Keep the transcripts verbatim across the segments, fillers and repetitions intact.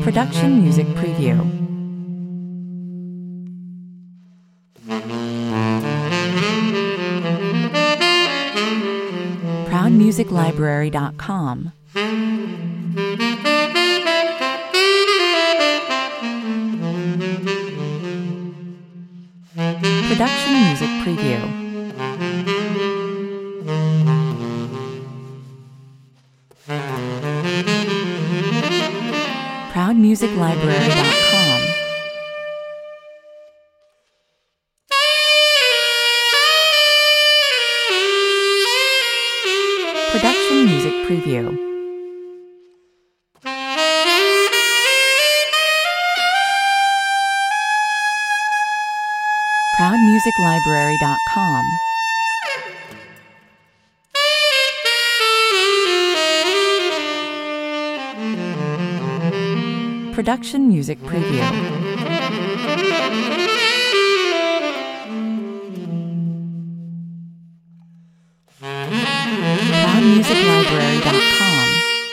Production music preview. proud music library dot com. Production music preview. proud music library dot com. Production music preview. proud music library dot com. Production music preview. proud music library dot com.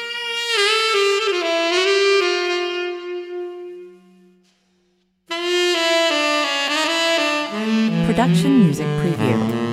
Production music preview.